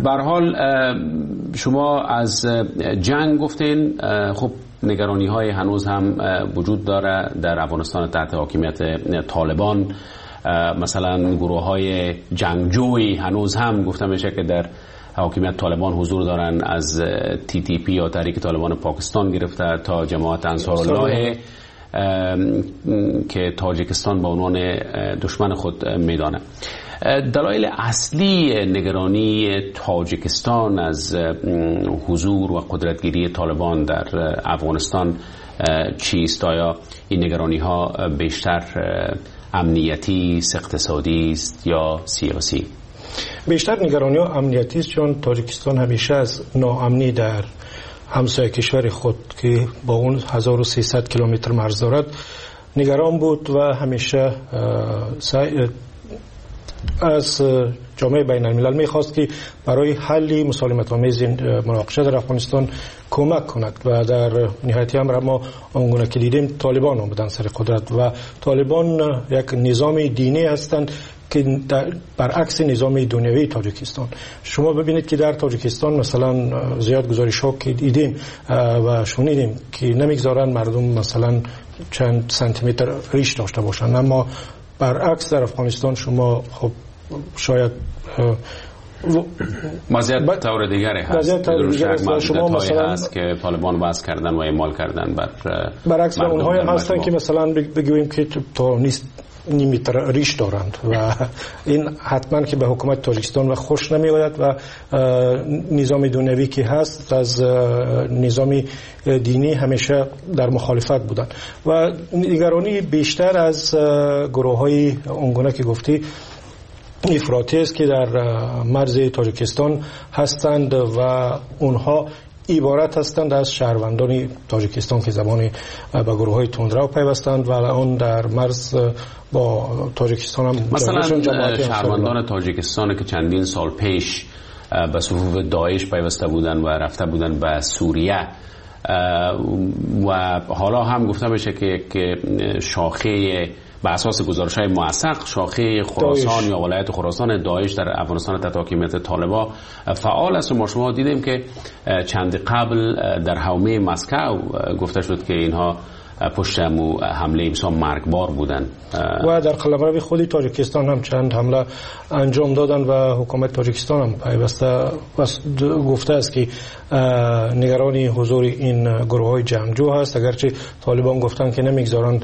به هر حال شما از جنگ گفتین. خب نگرانی های هنوز هم وجود داره در افغانستان تحت حاکمیت طالبان. مثلا گروه های جنگجوی هنوز هم گفته میشه که در حاکمیت طالبان حضور دارن، از TTP یا تحریک طالبان پاکستان گرفته تا جماعت انصارالله که تاجیکستان به عنوان دشمن خود میدانه. دلایل اصلی نگرانی تاجیکستان از حضور و قدرتگیری طالبان در افغانستان چیست؟ آیا این نگرانی ها بیشتر امنیتی، اقتصادی است یا سیاسی؟ بیشتر نگرانی ها امنیتی است، چون تاجیکستان همیشه از ناامنی در همسایه کشور خود که با اون 1300 کیلومتر مرز دارد نگران بود و همیشه از جامعه بین الملل میخواست که برای حل مسالمت آمیز مناقشه در افغانستان کمک کند و در نهایت امر ما آنگونه که دیدیم طالبان آمدن سر قدرت و طالبان یک نظام دینی هستند که برعکس نظام دنیوی تاجیکستان. شما ببینید که در تاجیکستان مثلا زیاد گزارش ها که دیدیم و شنیدیم که نمیگذارن مردم مثلا چند سانتی متر ریش داشته باشند، اما برعکس در افغانستان شما خب شاید وضعیت طور دیگری هست. شما مثلا هست که طالبان وضع کردن و اعمال کردن برعکس اونها هم هستن که مثلا بگوییم که تا نیست نیمتر ریش دارند و این حتما که به حکومت تاجیکستان و خوش نمی آید و نظام دنیوی که هست از نظام دینی همیشه در مخالفت بودند و نگرانی بیشتر از گروه های اونگونه که گفتی افراطی است که در مرز تاجیکستان هستند و اونها عبارت هستند از شهروندان تاجیکستان که زبان به گروه های تندرو پیوستند و اون در مرز با تاجیکستان هم مثلا شهروندان تاجیکستان که چندین سال پیش به صفوف داعش پیوسته بودند و رفته بودند به سوریه و حالا هم گفته میشه که شاخه به اساس گزارش‌های موثق شاخه خراسان یا ولایت خراسان داعش در افغانستان تحت حاکمیت طالبان فعال است و ما شما دیدیم که چند قبل در حومه مسکو گفته شد که اینها پشت حمله بسیار مرگبار بودند و در قلمرو خود تاجیکستان هم چند حمله انجام دادن و حکومت تاجیکستان هم پیوسته گفته است که نگرانی حضور این گروه‌های جنگجو هست، اگرچه طالبان گفتن که نمیگذارند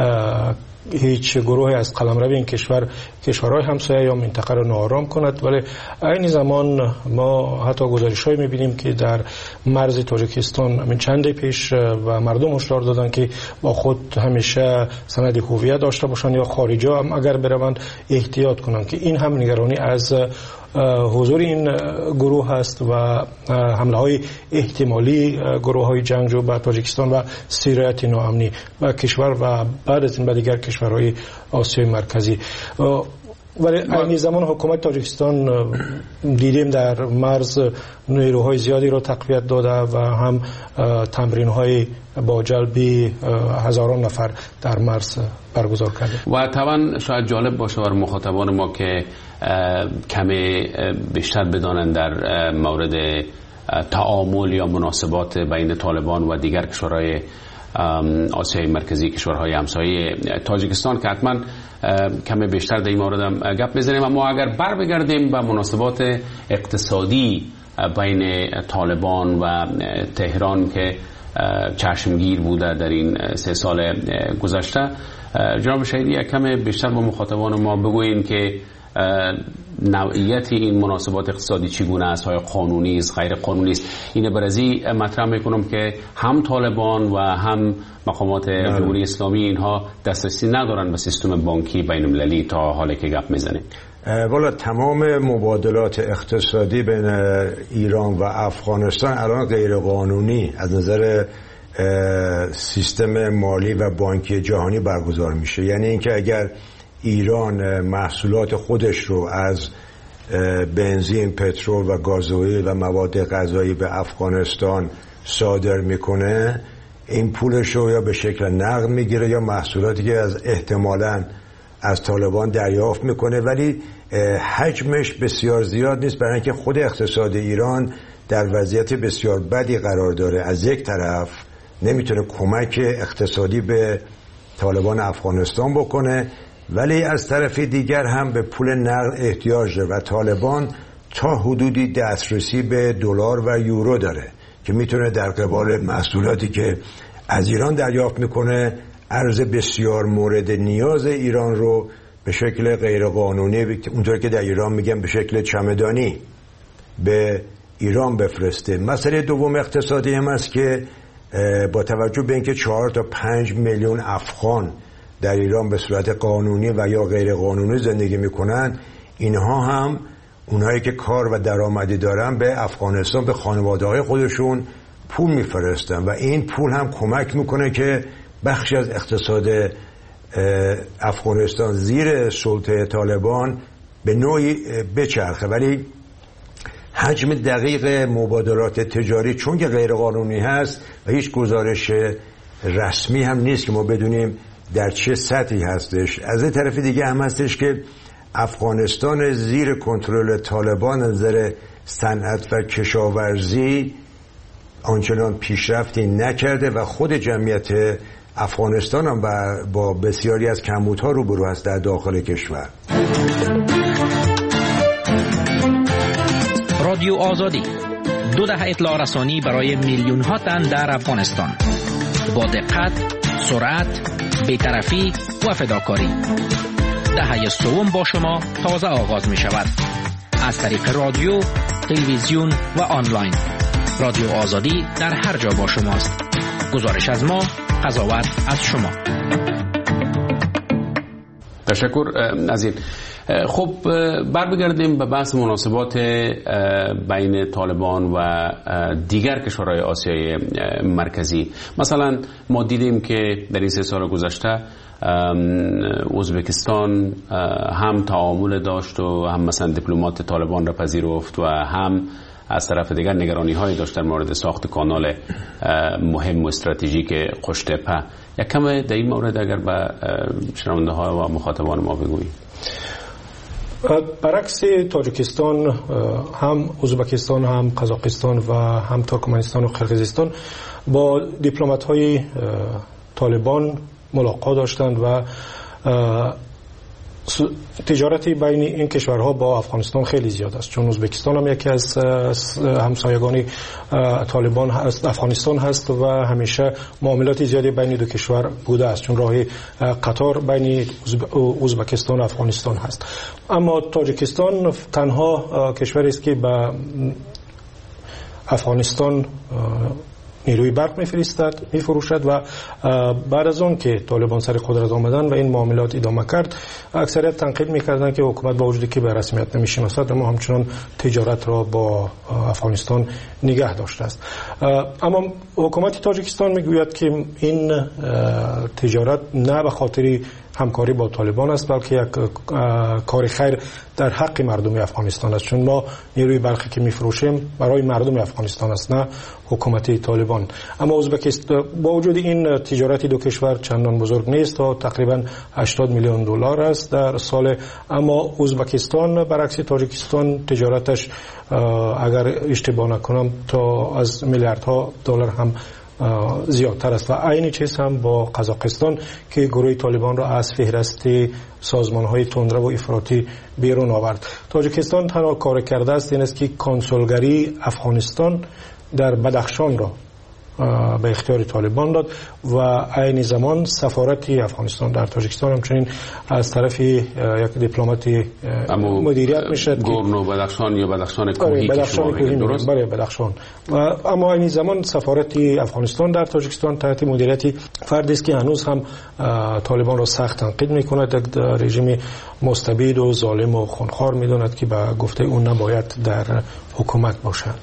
هیچ گروهی از قلمرو این کشورهای همسایه یا منطقه را ناآرام کند، ولی این زمان ما حتی گزارش‌هایی می‌بینیم که در مرز تاجیکستان همین چند پیش و مردم هشدار دادن که با خود همیشه سند هویت داشته باشند یا خارجی هم اگر بروند احتیاط کنند که این هم نگرانی از حضور این گروه هست و حمله های احتمالی گروه های جنگجو به تاجیکستان و سیرت ناامنی و کشور و بعد از این به دیگر کشورهای آسیای مرکزی. ولی این زمان حکومت تاجیکستان دیدیم در مرز نیروهای زیادی را تقویت داده و هم تمرین‌های با جلب هزاران نفر در مرز برگزار کرده. و طبعا شاید جالب باشه بر مخاطبان ما که کمی بیشتر بدانند در مورد تعامل یا مناسبات بین طالبان و دیگر کشورهای آسیای مرکزی، کشورهای همسایه تاجیکستان که حتما کمی بیشتر در این مورد هم گپ بزنیم. اما اگر بر بگردیم به مناسبات اقتصادی بین طالبان و تهران که چشمگیر بوده در این 3 سال گذشته، جناب شهیدی یک کمی بیشتر با مخاطبان ما بگوییم که نوعیت این مناسبات اقتصادی چگونه است؟ آیا قانونی است، غیر قانونی است؟ اینه برازی مطرح میکنم که هم طالبان و هم مقامات جمهوری اسلامی اینها دسترسی ندارن به سیستم بانکی بین المللی تا حالی که گپ میزنیم. والا تمام مبادلات اقتصادی بین ایران و افغانستان الان غیر قانونی از نظر سیستم مالی و بانکی جهانی برگزار میشه. یعنی اینکه اگر ایران محصولات خودش رو از بنزین، پترول و گازوئیل و مواد غذایی به افغانستان صادر میکنه، این پولش رو یا به شکل نقد میگیره یا محصولاتی که از احتمالاً از طالبان دریافت میکنه، ولی حجمش بسیار زیاد نیست، برای اینکه خود اقتصاد ایران در وضعیت بسیار بدی قرار داره. از یک طرف نمیتونه کمک اقتصادی به طالبان افغانستان بکنه، ولی از طرف دیگر هم به پول نقد احتیاج داره و طالبان تا حدودی دسترسی به دلار و یورو داره که میتونه در قبال محصولاتی که از ایران دریافت میکنه ارز بسیار مورد نیاز ایران رو به شکل غیرقانونی، اونطور که در ایران میگن به شکل چمدانی، به ایران بفرسته. مسئله دوم اقتصادی هم است که با توجه به اینکه 4 تا 5 میلیون افغان در ایران به صورت قانونی و یا غیر قانونی زندگی میکنن، اینها هم اونهایی که کار و درآمدی دارن به افغانستان به خانواده‌های خودشون پول میفرستن و این پول هم کمک میکنه که بخشی از اقتصاد افغانستان زیر سلطه طالبان به نوعی بچرخه. ولی حجم دقیق مبادلات تجاری چون که غیر قانونی هست و هیچ گزارش رسمی هم نیست که ما بدونیم در چه سطحی هستش. از این طرف دیگه هم هستش که افغانستان زیر کنترل طالبان از نظر صنعت و کشاورزی آنچنان پیشرفتی نکرده و خود جمعیت افغانستان هم با بسیاری از کمبودها روبرو است در داخل کشور. رادیو آزادی 2 دهه اطلاع رسانی برای میلیون ها تن در افغانستان، با دقت، سرعت، بی‌طرفی و فداکاری. دهه سوم با شما تازه آغاز می شود از طریق رادیو، تلویزیون و آنلاین. رادیو آزادی در هر جا با شماست. گزارش از ما، قضاوت از شما. تشکر از این. خب برمیگردیم به بحث مناسبات بین طالبان و دیگر کشورهای آسیای مرکزی. مثلا ما دیدیم که در این 3 سال گذشته ازبکستان هم تعامل داشت و هم مثلا دیپلمات طالبان را پذیرفت و هم از طرف دیگر نگرانی هایی داشت در مورد ساخت کانال مهم و استراتژیک قشتپه. یک کم در این مورد اگر به شنونده ها و مخاطبان ما بگویید. برعکس تاجیکستان، هم ازبکستان، هم قزاقستان و هم ترکمنستان و قرقیزستان با دیپلمات های طالبان ملاقات داشتند و تجارتی بین این کشورها با افغانستان خیلی زیاد است، چون ازبکستان هم یکی از همسایگان طالبان هست، افغانستان هست و همیشه معاملات زیادی بین دو کشور بوده است، چون راه قطار بین ازبکستان و افغانستان هست. اما تاجیکستان تنها کشوری است که به افغانستان نیروی برق میفروشد و بعد از اون که طالبان سر قدرت آمدن و این معاملات ادامه کرد، اکثریت تنقید میکردن که حکومت با وجودی که به رسمیت نمیشناسد اما همچنان تجارت را با افغانستان نگه داشته است. اما حکومت تاجیکستان میگوید که این تجارت نه به خاطر همکاری با طالبان است، بلکه یک کار خیر در حق مردم افغانستان است، چون ما نیروی برقی که میفروشیم برای مردم افغانستان است، نه حکومت طالبان. اما ازبکستان با وجود این تجارت دو کشور چندان بزرگ نیست، تا تقریبا 80 میلیون دلار است در سال. اما ازبکستان برعکس تاجیکستان تجارتش اگر اشتباه نکنم تا از میلیاردها دلار هم زیادتر است و عین چیز هم با قزاقستان که گروه طالبان را از فهرست سازمان‌های تندرو و افراطی بیرون آورد. تاجیکستان تنها کار کرده است این است که کنسولگری افغانستان در بدخشان را به اختیار طالبان داد و عین زمان سفارت افغانستان در تاجیکستان همچنین از طرف یک دیپلمات مدیریت میشد. گورنو بدخشان یا بدخشان کوهی که شما بگید، درست؟ بله بدخشان. اما عین زمان سفارت افغانستان در تاجیکستان تحت مدیریت فردی است که هنوز هم طالبان را سخت تنقید میکند، یک رژیم مستبد و ظالم و خونخوار میداند که به گفته اون نباید در حکومت باشد.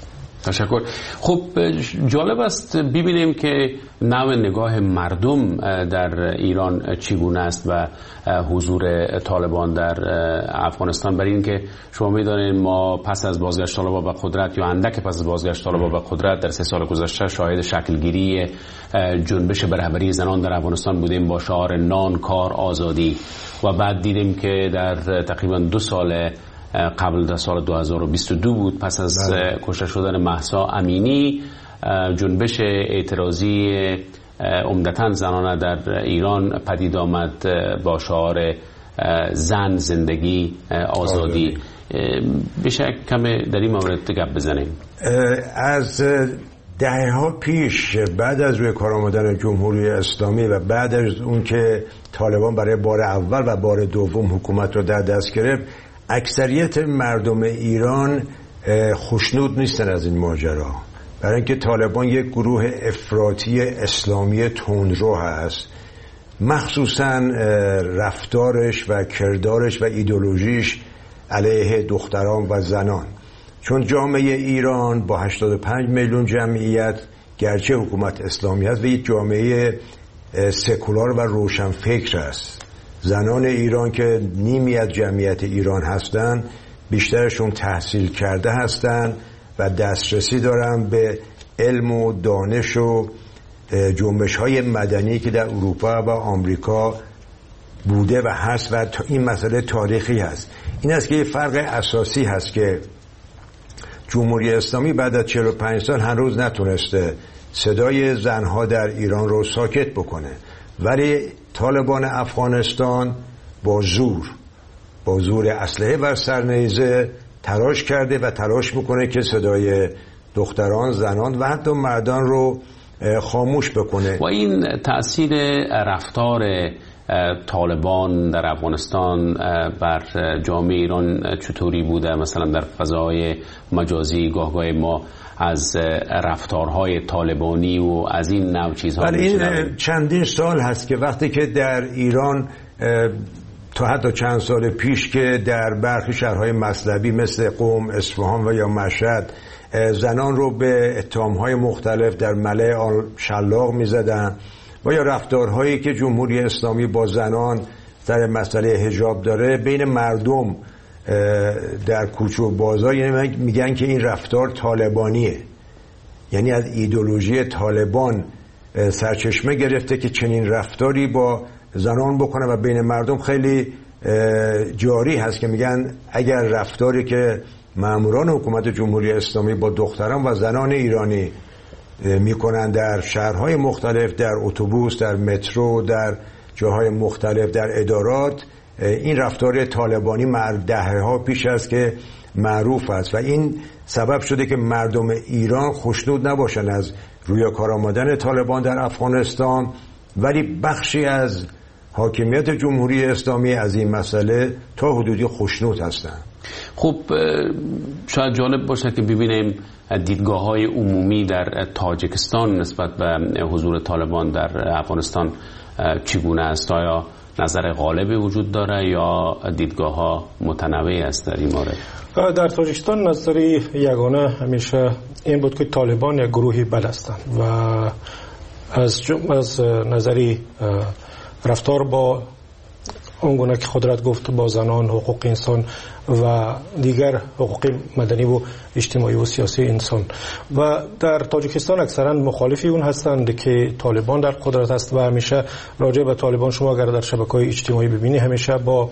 تشکر. خب جالب است ببینیم که نوع نگاه مردم در ایران چگونه است و حضور طالبان در افغانستان. برای اینکه شما می‌دانید ما پس از بازگشت طالبان به قدرت یا اندک پس از بازگشت طالبان به قدرت در 3 سال گذشته شاهد شکلگیری جنبش به رهبری زنان در افغانستان بودیم با شعار نان، کار، آزادی و بعد دیدیم که در تقریبا 2 سال قبل در سال 2022 بود پس از کشته شدن مهسا امینی جنبش اعتراضی عمدتاً زنانه در ایران پدید آمد با شعار زن، زندگی، آزادی. بشه کم در این مورد گپ بزنیم. از دهه‌ها پیش بعد از روی کار آمدن جمهوری اسلامی و بعد از اون که طالبان برای بار اول و بار دوم حکومت رو در دست گرفت، اکثریت مردم ایران خوشنود نیستن از این ماجرا، برای اینکه طالبان یک گروه افراطی اسلامی تندرو هست، مخصوصا رفتارش و کردارش و ایدئولوژیش علیه دختران و زنان. چون جامعه ایران با 85 میلیون جمعیت گرچه حکومت اسلامی هست و یک جامعه سکولار و روشنفکر است. زنان ایران که نیمی از جمعیت ایران هستند بیشترشون تحصیل کرده هستند و دسترسی دارن به علم و دانش و جنبش‌های مدنی که در اروپا و آمریکا بوده و هست و این مسئله تاریخی هست. این است که یه فرق اساسی هست که جمهوری اسلامی بعد از 45 سال هنوز نتونسته صدای زنها در ایران رو ساکت بکنه، ولی طالبان افغانستان با زور اسلحه و سرنیزه تلاش کرده و تلاش میکنه که صدای دختران، زنان و حتی مردان رو خاموش بکنه. و این تأثیر رفتار طالبان در افغانستان بر جامعه ایران چطوری بوده؟ مثلا در فضای مجازی گاهگاه ما از رفتارهای طالبانی و از این نوع چیزها این چندین سال هست که وقتی که در ایران تا حتی چند سال پیش که در برخی شهرهای مطلبی مثل قم، اصفهان و یا مشهد زنان رو به اتهامهای مختلف در ملأ شلاق می‌زدن و یا رفتارهایی که جمهوری اسلامی با زنان در مسئله حجاب داره بین مردم در کوچه و بازار، یعنی میگن که این رفتار طالبانیه، یعنی از ایدئولوژی طالبان سرچشمه گرفته که چنین رفتاری با زنان بکنه و بین مردم خیلی جاری هست که میگن اگر رفتاری که ماموران حکومت جمهوری اسلامی با دختران و زنان ایرانی میکنن در شهرهای مختلف، در اتوبوس، در مترو، در جاهای مختلف، در ادارات، این رفتار طالبانی دهه‌ها پیش است که معروف است و این سبب شده که مردم ایران خوشنود نباشن از روی کار آمدن طالبان در افغانستان، ولی بخشی از حاکمیت جمهوری اسلامی از این مسئله تا حدودی خوشنود هستند. خب شاید جالب باشه که ببینیم دیدگاه‌های عمومی در تاجیکستان نسبت به حضور طالبان در افغانستان چگونه است؟ آیا نظر غالبی وجود داره یا دیدگاه‌ها متنوع است در این مورد؟ در تاجیکستان نظر یگانه همیشه این بود که طالبان یک گروهی بد هستند و از نظری رفتار با اونگونه که قدرت گفت با زنان، حقوق انسان و دیگر حقوق مدنی و اجتماعی و سیاسی انسان و در تاجیکستان اکثرا مخالفی اون هستند که طالبان در قدرت است و همیشه راجع به طالبان شما اگر در شبکه‌های اجتماعی ببینی همیشه با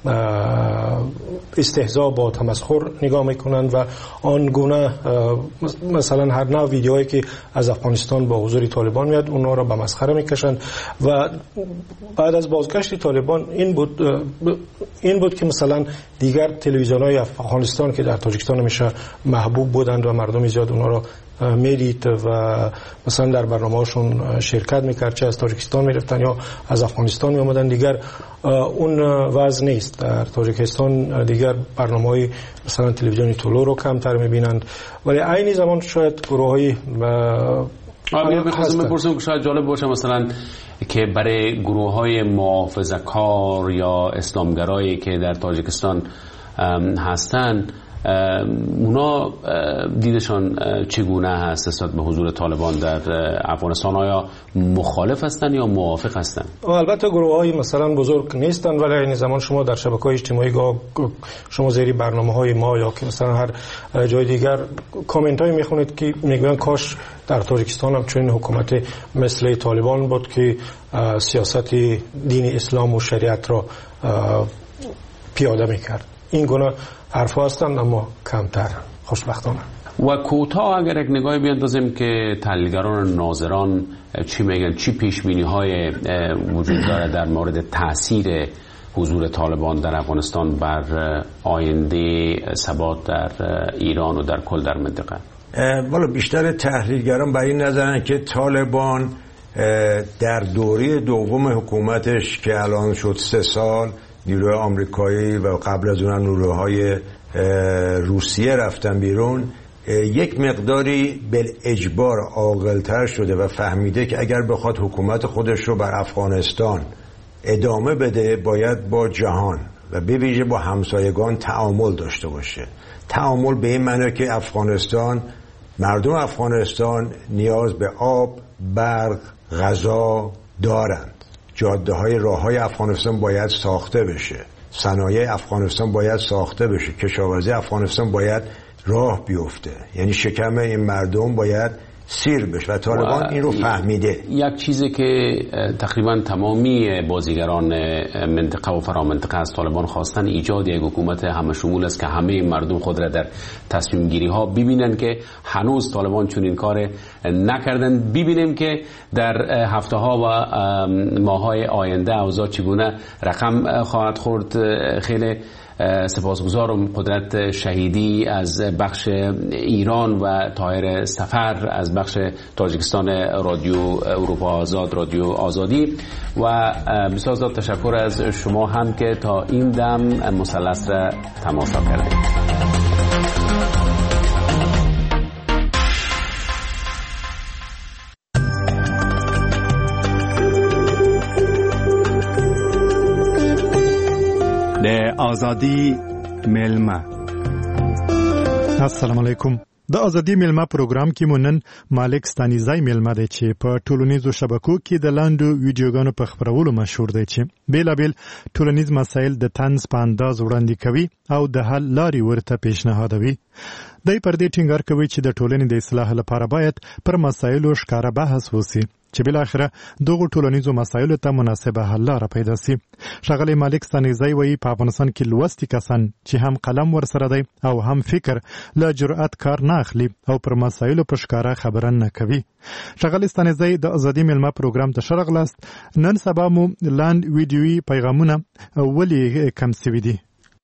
استهزا، با تمسخر نگاه میکنند و آن گونه مثلا هر نوع ویدیوهایی که از افغانستان با حضور طالبان میاد اونها را به مسخره میکشند و بعد از بازگشت طالبان این بود که مثلا دیگر تلویزیون‌های افغانستان که در تاجیکستان همیشه محبوب بودند و مردم زیاد اونها را میدید و مثلا در برنامه‌هاشون شرکت میکرد، چه از تاجیکستان میرفتن یا از افغانستان میآمدن، دیگر اون وضع نیست. در تاجیکستان دیگر برنامه‌های مثلا تلویزیونی طلوع رو کمتر میبینند، ولی عین زمان شاید گروه‌های می‌خواستم بپرسم که شاید جالب باشه مثلا که برای گروه‌های محافظه‌کار یا اسلامگرایی که در تاجیکستان هستند اونا دیدشان چگونه هست نسبت به حضور طالبان در افغانستان؟ آیا مخالف هستند یا موافق هستند؟ البته گروه‌های مثلا بزرگ نیستند، ولی این زمان شما در شبکه‌های اجتماعی شما زیر برنامه‌های ما یا که مثلا هر جای دیگر کامنت‌های می‌خونید که میگن کاش در تاجیکستان هم چنین حکومت مثل طالبان بود که سیاست دین اسلام و شریعت را پیاده می‌کرد. این گونه حرفا هستند اما کمتر خوشبختانه. و کوتاه اگر یک نگاهی بیاندازیم که تحلیلگران و ناظران چی میگن، چی پیش‌بینی‌های وجود داره در مورد تاثیر حضور طالبان در افغانستان بر آینده ثبات در ایران و در کل در منطقه؟ والا بیشتر تحلیلگران بر این نظرن که طالبان در دوره دوم حکومتش که الان شد 3 سال، نیروهای آمریکایی و قبل از اون نیروهای روسیه رفتن بیرون، یک مقداری بالاجبار عاقل‌تر شده و فهمیده که اگر بخواد حکومت خودش رو بر افغانستان ادامه بده باید با جهان و به ویژه با همسایگان تعامل داشته باشه. تعامل به این معنی که مردم افغانستان نیاز به آب، برق، غذا دارند. جاده‌های راه‌های افغانستان باید ساخته بشه، صنایع افغانستان باید ساخته بشه، کشاورزی افغانستان باید راه بیفته، یعنی شکم این مردم باید سیر بشه و طالبان این رو فهمیده. یک چیزی که تقریبا تمامی بازیگران منطقه و فرامنطقه از طالبان خواستن ایجاد یک حکومت همه شمول است که همه مردم خود را در تصمیم گیری ها ببینن که هنوز طالبان چون این کار نکردن. ببینیم که در هفته ها و ماه های آینده اوضاع چگونه رقم خواهد خورد. خیلی سپاسگزارم قدرت شهیدی از بخش ایران و طاهر سفر از بخش تاجیکستان رادیو اروپا آزاد، رادیو آزادی، و بسیار زیاد تشکر از شما هم که تا این دم مثلث را تماشا کردید. د آزادی میلمه. السلام علیکم. د ازادي میلمه پروګرام کې مونن مالک ستانیزای میلمه دی چې په ټولنیزو شبکو کې د لاندو ویډیوګانو په خبرولو مشهور دی چې بیلابل ټولنیز مسایل د طنز په انداز وړاندې کوي او د حل لارې ورته پیشنهادوي. دای پر دې ټینګار کوي چې د ټولنې د اصلاح لپاره باید پر مسایلو ښکاره بحث وسی چې بل اخره دغه ټولنیزو مسایلو ته مناسبه حل لاره پیدا شي. ښاغلی مالک ستانیزای وایي په افغانستان کې لوستي کسان چې هم قلم ورسره دی او هم فکر له جرأت کار نه اخلي او پر مسایلو په ښکاره خبره نه کوي. ښاغلی ستانیزای د ازادي میلمه پروګرام ته ښه راغلاست. نن سبا مو لاند ویډیویي پیغامونه ولې کم سوي دي؟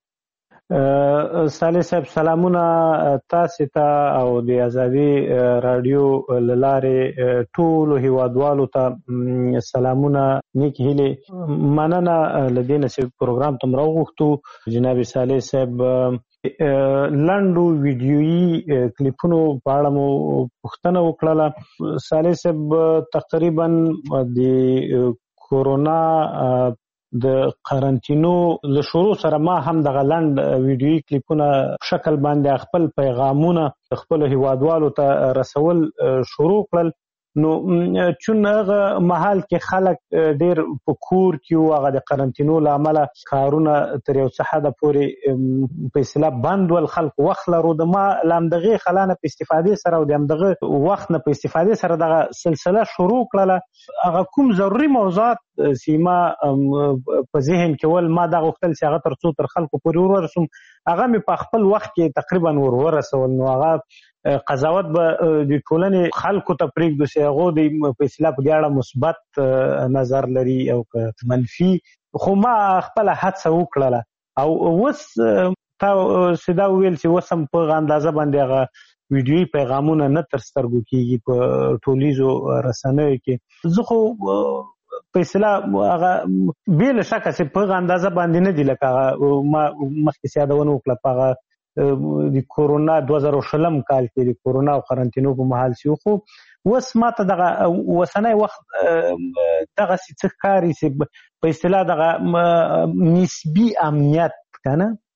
صالح صاحب سلامونه تاسو ته او د ازادي رادیو لاره ټول هیوادوالو ته سلامونه نیک هیله مننه لدینه چې پروګرام تم راغوښتو. جناب صالح صاحب لاندو ویډیویي کلیپونو په اړه مو پوښتنه وکړه. صالح صاحب تقریبا د کورونا د قرنټینو له شروع سره ما هم د غلند ویډیویي کلیپونه په شکل باندې خپل پیغامونه خپل هیوادوالو ته رسول شروع کړل. نو چون هغه محل کې خلک ډیر په کور کې او هغه د قرنټینو له امله کارونه تر یو څه حد پورې په اصطلاح بند ول، خلک وخت لرو د ما لامدغه خلانه په استفاده سره او دغه وخت نه په استفاده سره دغه سلسله شروع کړله. هغه کوم ضروري موضوعات سیما په ذهن کې ول ما دا غوښتل چې هغه تر څو تر خلکو پورې ورسوم، هغه مې په خپل وخت کې تقریبا ورسول. نو هغه قضاوت به د ټولنې خلکو ته پرېږدو چې هغه د په اصطلاح په دې اړه مثبت نظر لري او منفي، خو ما خپل هڅه وکړله او اوس تا سیدا ویل چې اوس هم په اندازه باندې هغه ویډیویي پیغامونه نه تر سترګو کېږي په ټولیزو رسنیو کې. زه خو په اصطلاح هغه بې له شکه چې په اندازه باندې نه دي لکه هغه ما مخکې یادونه وکړه په هغه د کورونا 2020 کال کې د کورونا او قرنټینو په محل شو. خو اوس ما ته دغه وسنۍ وخت دغه څه ښکاري چې په اصطلاح دغه نسبي امنیت کنه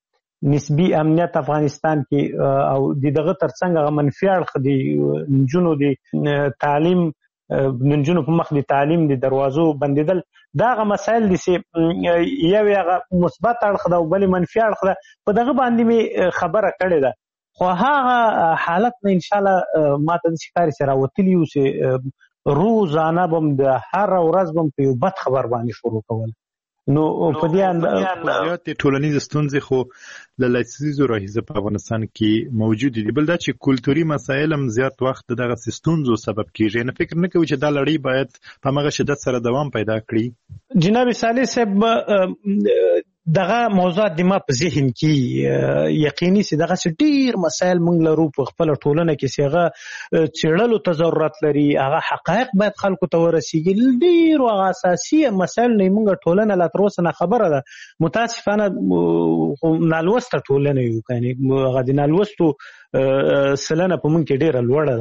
نسبی امنیت افغانستان کې او دغه ترڅنګ هغه منفي اړخ د نجونو د تعلیم نجونو په مخ د تعلیم د دروازو بندیدل دا هغه مسایل دي چې یو هغه مثبت اړخ ده او بل منفي اړخ ده په دغه باندې می خبره کړې ده خو هغه حالت نه ان شاء الله ماته د شکاري سره راوتلی و چې روزانه بم د هر ورځ بم په یو بد خبر باندې شروع کول نو په دې اندازه ټولنیز ستونزې خو له لسیزو راهیسې په افغانستان کې موجود دي بل دا چې کلتوري مسایل هم زیات وخت دغه ستونزو سبب کیږي نه فکر نه کوي چې دا لړۍ باید په هغه شدت سره دوام پیدا کړي جناب صالح صاحب دغه موضوعات د ما په ذهن کې یقیني سي دغه ډیر مسایل مونږ لرو په خپل ټولنه کې سیغه چړلو ته ضرورت لري هغه حقایق باید خلکو ته ورسیږي ډیر او اساسي مسایل نه مونږ ټولنه لا تر اوسه نه خبره ده متاسفانه نالوسته ټولنه یو کني هغه د نالوستو سلنه په مونږ کې ډیره لوړه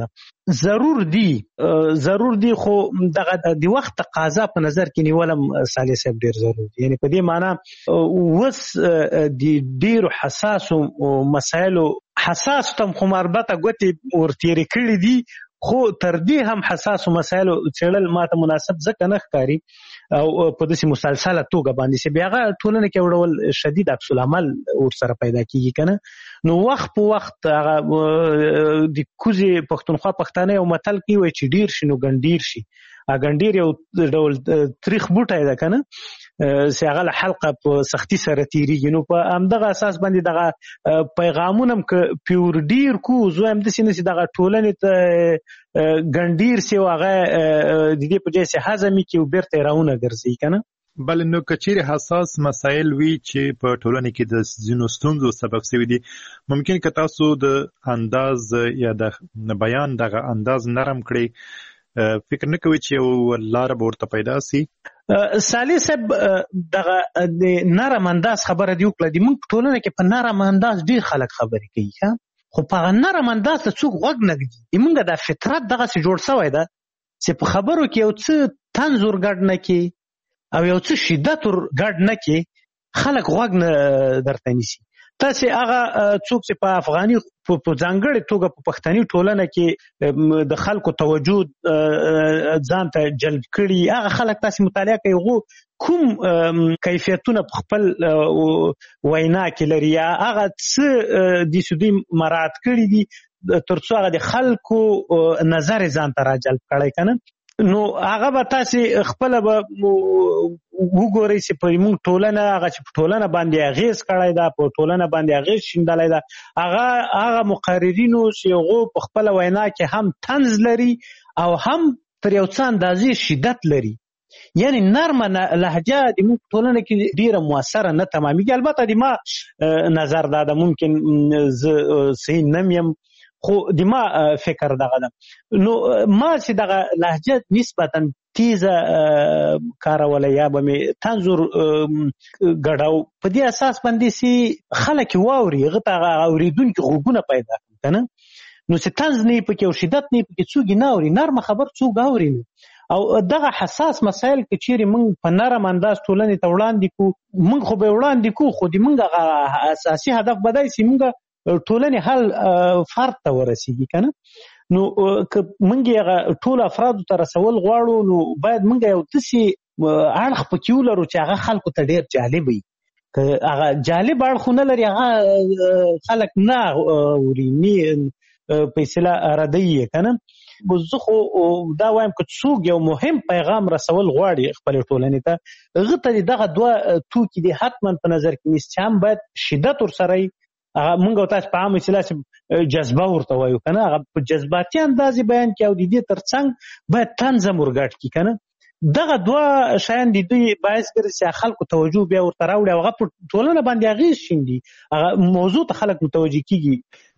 ده ضرور دی خو دغه د وخت تقاضا په نظر کې نیولم صالح صاحب ډیر ضروري یعنی په دې معنی وس د ډیرو حساسو مسایلو حساس تم خو مربطه ګوتې ورتېرې کړې دي خو تر دې هم حساسو مسایلو څېړل ماته مناسب ځکه نه ښکاري او په داسې مسلسله توګه باندې چې بیا هغه ټولنه کې یو ډول شدید عکس العمل ورسره پیدا کېږي که نه نو وخت په وخت هغه د کوزې پښتونخوا پښتانه یو متل کې وایي چې ډیر شي نو ګنډیر شي ګنډیر یو ډول تریخ بوټی ده که نه چې هغه له حلقه په سختي سره تېرېږي نو په همدغه اساس باندې دغه پیغامونه هم که پیور ډیر کو زه هم داسې نه چې دغه ټولنې ته ګنډیر سي او هغه د دې په ځای چې هضمې کړي او بیرته یې راونه ګرځوي که نه بل نو که چیرې حساس مسایل وي چې په ټولنه کې د ځینو ستونزو سبب شوي دي ممکن که تاسو د انداز یا د بیان دغه انداز نرم کړئ فکر نه کوي چې یو لاره به ورته پیدا سي صالح صاحب دغه د نرم انداز خبره دی وکړه د موږ ټولنه کې په نرم انداز ډیر خلک خبرې کوي خو په نرم انداز ته څوک غوږ نه ږدي موږ د فطرت دغسې جوړ شوی ده چې په خبرو کې یو څه طنز ور ګډ نه کړي او یو څه شدت ور ګډ نه کړي خلک غوږ نه درته نیسي تاسې هغه څوک چې په افغاني په ځانګړې توګه په پښتني ټولنه کې د خلکو توجه ځان ته جلب کړي هغه خلک تاسې مطالعه کوي هغو کوم کیفیتونه په خپل وینا کې لري یا هغه څه دې دوی مراعات کړي دي تر څو هغه د خلکو نظر ځان ته راجلب کړی که نه نو هغه به تاسې خپله به وګورئ چې په موږ ټولنه هغه چې په ټولنه باندې اغېز کړی ده په ټولنه باندې اغېز شیندلی ده هغه مقررینو چې هغو په خپله وینا کې هم طنز لري او هم تر یو څه اندازې شدت لري یعنی نرمه لهجه د موږ ټولنه کې ډیره مؤثره نه تمامیږي البته د ما نظر دا ده ممکن زه صحیح نم یم خو د ما فکر دغه ده نو ما چې دغه لهجه نسبتا تیزه کاروله یا به مې طنز ګډاو په دې اساس باندې چې خلک واوري هغه ته اورېدونکي غوږونه پیدا کړي که نه نو چې طنز نه یې پکې او شدت نه یې پکې څوک یې نه اوري نرمه خبر څوک اوري او دغه حساس مسایل که چیرې موږ په نرم انداز ټولنې ته وړاندې کړو موږ خو به یې وړاندې کړو خو د موږ هغه اساسي هدف به دی چې موږ ټولنې حل فرد ته ورسیږي که نه نو که موږ یې هغه ټولو افرادو ته رسول غواړو نو باید موږ یو داسې اړخ پکې ولرو چې هغه خلکو ته ډېر جالب وي که هغه جالب اړخ نه لري هغه خلک نه اوري په اصطلاح ردی یې که نه زه خو دا وایم که څوک یو مهم پیغام رسول غواړي خپلې ټولنې ته هغه ته دغه دوه توکي دي حتما په نظر کې نیسي چې هم باید شدت ورسره وي موږ او تاسو په عامه اصطلاح چې جذبه ورته وایو که نه هغه په جذباتي اندازې بیان کړي او د دې تر څنګ باید طنز هم ورګډ کړي که نه دغه دوه شیان د دوی باعث ګرځي چې خلکو توجه بیا ورته راوړي او هغه په ټولنه باندې اغېز شیندي هغه موضوع ته خلک متوجه کېږي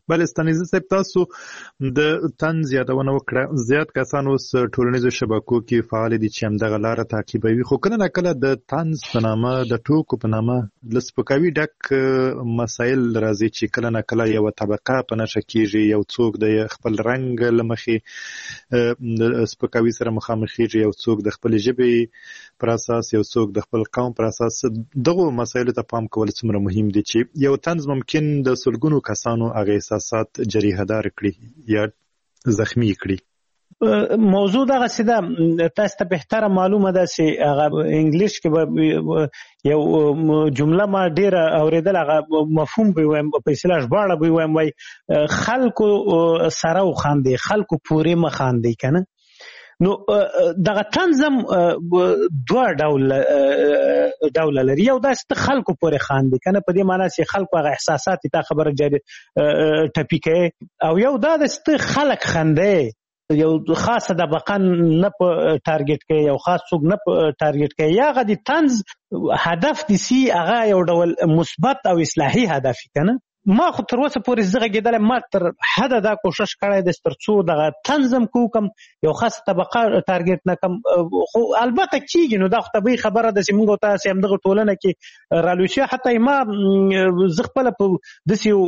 بلستانیزه صاحب تاسو د طنز یادونه وکړه زیات کسان اوس ټولنیزو شبکو کې فعال دي چې همدغه لاره تعقیبوي خو کله نه کله د طنز په نامه د ټوکو په نامه له سپکاوي ډک مسایل راځي چې کله نه کله یو طبقه په نشه کېږي یو څوک د خپل رنګ له مخې د سپکاوي سره مخامخ کېږي یو څوک د خپل ژبې پر اساس یو څوک د خپل قوم پر اساس دغه مسایلو ته پام کول څومره مهم دي چې یو طنز ممکن د سلګونو کسانو هغه احساسات جریحه‌دار کړي یا زخمی کړي موضوع دغه سیده تاسو ته بهتره معلومه ده چې هغه انګلیش کې یو جمله ما ډیره اوریدل هغه مفهوم به وایم په اصطلاح ژباړه به وایم وای خلکو سره وخاندي خلکو پورې مخاندي کنه نو دغه طنزم دوه ډول لري یو داسې خلکو پورې خاندي کنه په دې معنی چې خلکو هغه احساسات ته خبره جاري ټپی کوي او یو داسې خلک خنده یو خاصه د بقن نه په ټارګټ کوي یو خاص څوک نه په ټارګټ کوي یا غدي طنز هدف دي سي هغه یو ډول مثبت او اصلاحي هدف کنه ما خو تر اوسه پورې زغه کېدل ما تر حد دا کوشش کړی د ترڅو دغه تنظیم کوم یو خاصه طبقه ټارګټ نه کم خو البته کیږي نو دا خو طبيعي خبره ده چې موږ تاسو هم دغه ټولنه کې رالوشي حتی ما زغپل په دسیو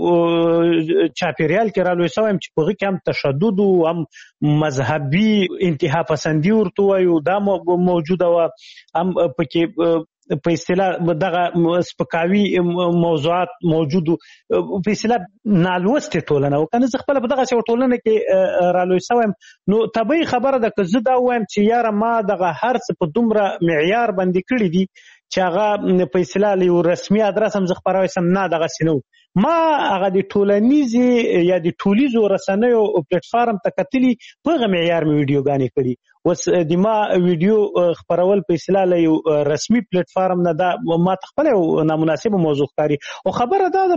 چاپیریال کې رالوشي هم چې په کې هم تشدد او هم مذهبي انتها پسندي ورته وایو دا موجوده و هم پکې په اصطلاح دغه سپکاوي موضوعات موجود په اصطلاح نالوسته ټولنه وکنه زه خپل په دغه ټولنه کې رالوي سوم نو طبيعي خبره ده که زه دا وایم چې یاره ما دغه هر څه په دومره معیار باندې کړی دي چې هغه په اصطلاح یو رسمي ادرس هم زه خبروي سم نه دغه سينو ما هغه د ټولنیزي یا د ټولیزو رسنیو پلیټ فارم ته کتلی په معیار می ویډیوګانې کړي وس د ما ویډیو خبرول په اصطلاح یو رسمي پلیټ فارم نه دا ما خپل نامناسبه موضوع ښکاري او خبره ده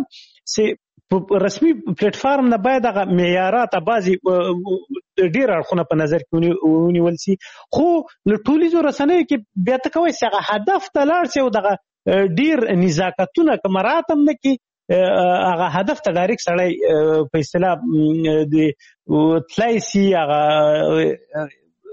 چې رسمي پلیټ فارم نه باید هغه معیارات بعضي ډیر اړخونه په نظر کې ونیول شي خو له ټولیزو رسنیو کې بیا ته کوي چې هغه هدف ته لاړ شي او دغه ډیر نزاکتونه کمراتم نه کې هغه هدف ته ډایرکټ سړی په اصطلاح د تلایسي هغه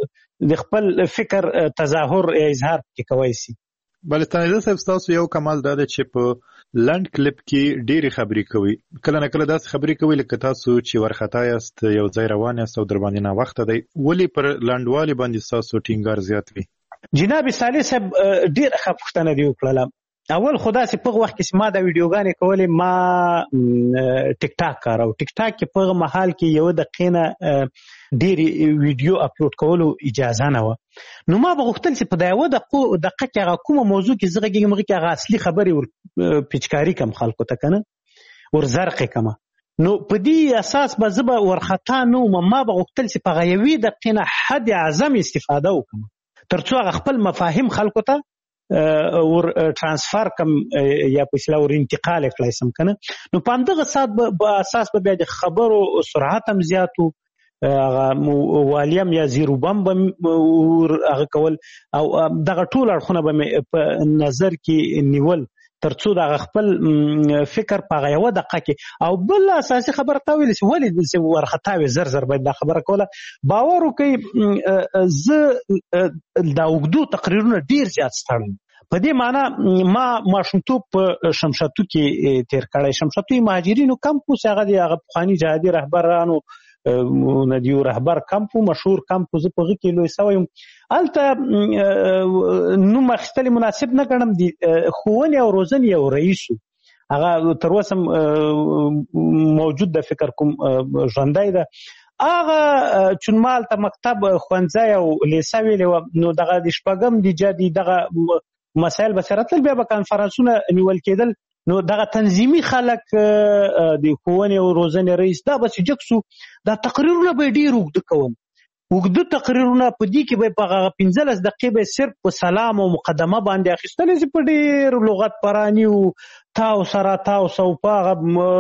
د خپل فکر تظاهر اظهار کې کوي سي بلستانیزه صاحب تاسو یو کمال دا چې په لند کلیپ کې ډېری خبرې کوي کله نه کله داسې خبرې کوي لکه تاسو چې ورختا یاست یو ځای روان یاست او در باندې نه وخت دی ولی پر لندوالي باندې تاسو ټینګار زیات وي جناب صالح صاحب ډېر ښه پوښتنه دی وکړه اول خدا سي په وخت کې ما دا ویډیوګانې کولې ما ټیک ټاک کارو ټیک ټاک کې په محل کې یو دقیقه ډېری ویډیو اپلوډ کولو اجازه نه و نو ما بغوښتل چې په دا یو دقیقه کې هغه کومه موضوع کې زغه کې هغه اصلي خبرې پیچکاری کم خلکو ته کنه ور زرقې کما نو په دې اساس به زبا ورختا نو ما بغوښتل چې په غیوي دقیقه حد اعظم استفاده وکم ترڅو هغه خپل مفاهیم خلکو ته ور ترانسفر کم یا په اصطلاح ور انتقال کړای سم کنه نو په دغه سات په اساس به د خبرو سرعت هم زیاتو هغه والیم یا زیرو بم هغه کول او دغه ټول اړخونه به په نظر کې نیول ترڅو د خپل فکر په یو دقیقه کې او بل اساسي خبره تاویل چې ولې د ورختاوي زر باید دا خبره کوله باور وکي ز دا وګدو تقریرونه ډیر زیات ستړم په دې معنی ما ماشومتوب په شمشاتو کې تیر کړی شمشاتو مهاجرینو کمپوس هغه پخوانی جهادي رهبرانو ندیو رهبر کمپو مشهور کمپو زه په کې لوي سویم الته نو مختلف مناسب نه ګڼم دي خوونه او روزنه یو رئیس هغه تر اوسه موجود د فکر کوم ژوندای ده هغه چونمال ته مکتب خوانځي او لیسا ویلو نو دغه د شپږم د جدي دغه مسائل بسرتل بیا په کانفرنسونه نیول کېدل نو دغه تنظیمي خلک د خوونه او روزنه رئیس دا بس جکسو دا تقریرونه به ډیر وګد کوم وګد تقریرونه په دې کې به په 15 دقیقې به صرف په سلام او مقدمه باندې اخیستل چې په ډیر لغت پرانی او تاو سره تاو سو په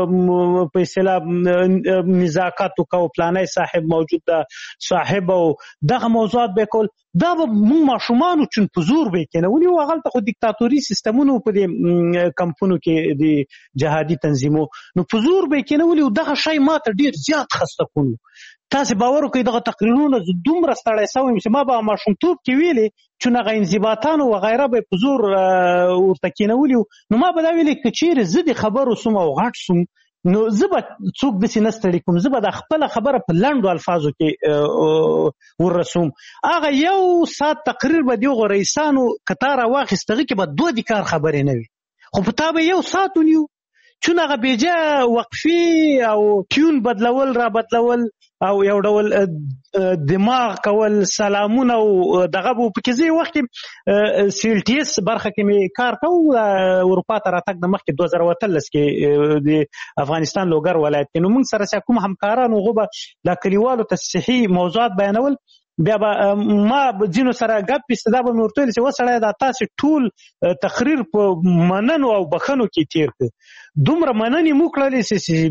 اصطلاح نزاکت او پلانای صاحب موجود ده صاحب او دغه موضوعات به کول دا به موږ ماشومان چون په زور به کنه ونی وغلطه خو دیکتاتوري سیستمونو په دې کمپونو کې د جهادي تنظیمو نو په زور به کنه ولي دغه شی ماته ډیر زیات خسته کونو تاسو باور وکړئ دغه تقریرونه دومره ستړی شوم چې ما به ماشومتوب کې ویلې چې هغه انضباطان او غیره به په زور ورته کینولي نو ما به دا ویلې که چیرې زه د خبرو سوم او غټ سوم نو زه به څوک داسې نه ستړي کوم زه به د خپله خبره په لنډو الفاظو کې ورسوم هغه یو ساعت تقریر به د هغو رئیسانو که تا راواخیست هغې کې به 2 د کار خبرې نه وي خو په تا به یو ساعت ونیو چون هغه بیجا وقفي او ټیون بدلول را بدلول او یو ډول دماغ کول سلامونه او دغه په کې زی وخت سیلټیس برخه کې می کار کوم اروپا ته راتګ د مخکې 2013 کې د افغانستان لوګر ولایت کې نو موږ سره کوم همکارانو غوبه د کلیوالو ته صحي موضوعات بیانول بیا به ما ځینو سره ګپ استدا به مې ورته ویل چې وسړی دا تاسې ټول تقریر په مننو او بخښنو کې تیر کړ دومره مننې مو کړلې چې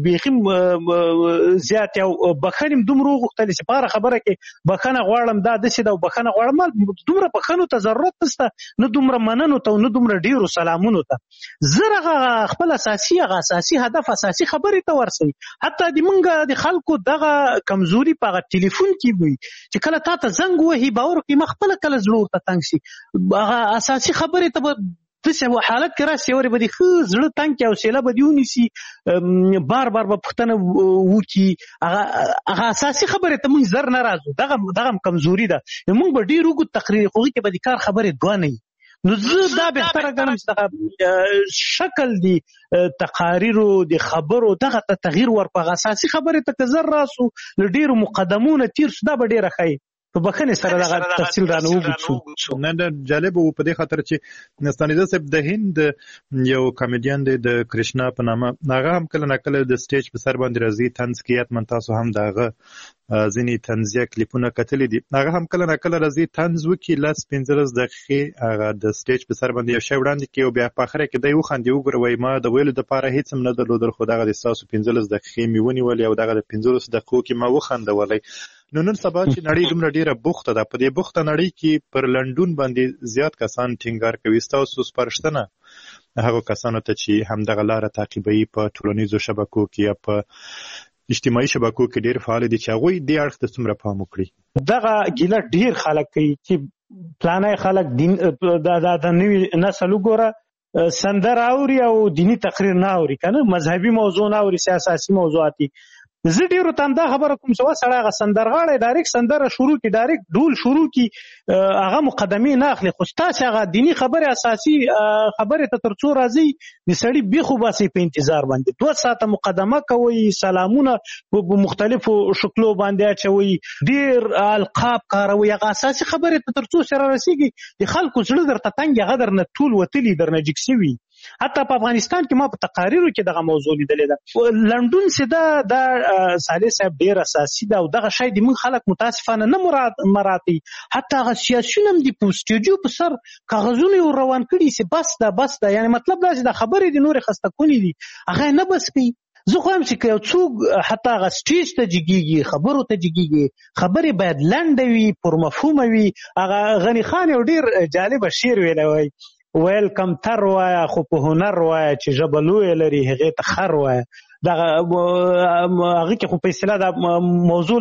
بیخي زیات او بخښنې م دومره وغوښتلې چې په هره خبره کې بخښنه غواړم دا داسې ده او بخښنه غواړم دومره بخښنو ته ضرورت نشته نه دومره مننو ته نه دومره ډیرو سلامونو ته زه هغه خپل اساسي هدف اساسي خبرې ته ورسوي حتی د موږ د خلکو دغه کمزوري په هغه ټلیفون کې وي چې کله ته زنګ وهي باور کې مخبل کله زړه ته تنګ شي هغه اساسي خبرې ته داسې حالت کې راشي اورې به د ښه زړه تنګ کې حوصله به دې ونیسي بار بار به پوښتنه وکړي هغه اساسي خبرې ته موږ زر نه راځو دغه کمزوري ده موږ به ډېر اوږد تقریر خو هغې کې به د کار خبرې دوه نه وي نو زه دا بهتره ګڼم چې دغه شکل دی تقاریرو د خبرو دغه ته تغییر ورپغه اساسي خبرې ته که زر راسو له ډېرو مقدمونه تیر سو دا به ډېره ښایي په بخښنې سره دغه تفصیل رانه وګورو نه جالب و په دې خاطر چې ستانیزه صاحب د هند یو کامیډین دی د کرشنا په نامه هغه هم کله نه کله د سټیج په سر باندې راځي طنز کوي حتما تاسو هم دغه ځینې طنزیه کلیپونه کتلي دي هغه هم کله نه کله راځي طنز وکړي 15 دقیقې هغه د سټیج په سر باندې یو شی وړاندې کوي او بیا په اخره کې دی وخاندي وګوره وایي ما د ویلو دپاره هېڅ هم نه درلودل خو دغه د ستاسو 15 دقیقې مې ونیولې او دغه د 15 دقیقو کې ما وخندولی نو نن سبا چې نړۍ دومره ډیره بوخته ده په دې بوخته نړۍ کې پر لنډون باندې زیات کسان ټینګار کوي ستاسو سپارښتنه هغه کسانو ته چې همدغه لاره تعقیبوي په ټولنیزو شبکو کې یا په اجتماعي شبکو کې ډیر فعال دي چې هغوی دې اړخ ته څومره پام وکړي دغه ګیله ډیر خلک کوي چې پلانای خلک دین د نوي نسل وګوره سندره اوري او دینی تقریر نه اوري کنه مذهبي موضوع نه اوري سیاسي موضوعاتي زه ډیرو ته همدا خبره کوم چې وسړی هغه سندرغاړی ډایرکټ سندره شروع کړي ډایرکټ ډول شروع کړي هغه مقدمې نه اخلي خو ستاسې هغه دیني خبرې اساسي خبرې ته تر څو راځي د سړي بیخو باسي په انتظار باندې 2 ساعته مقدمه کوي سلامونه په مختلفو شکلو باندې اچوي ډیر القاب کاروي هغه اساسي خبرې ته تر څو سره رسیږي د خلکو زړه درته تنګ هغه درنه ټول وتلي درنه جګ سوي حتی په افغانستان کې ما په تقاریرو کې دغه موضوع لیدلې ده لندن سده دا صالح صاحب ډیر اساسي ده او دغه شی د موږ خلک متاسفانه نه مراتي حتی هغه سیاسيون هم د پوسټیجو په سر کاغذونه روان کړي چې بس ده یعنی مطلب دا چې د خبرې د نور خسته کونی دي هغه نه بس کوي زه خو هم چې یو څوک حتی هغه سټیج ته جګیږي خبرو ته جګیږي خبرې باید لنډه وي پر مفهومه وي هغه غني خان یو ډیر جالب شعر ویلی وای ویل کم تر وایه خو په هنر وایه چې ژبه لویه لري هغې ته خر وایه دغه هغې کې خو په اصطلاح دا موضوع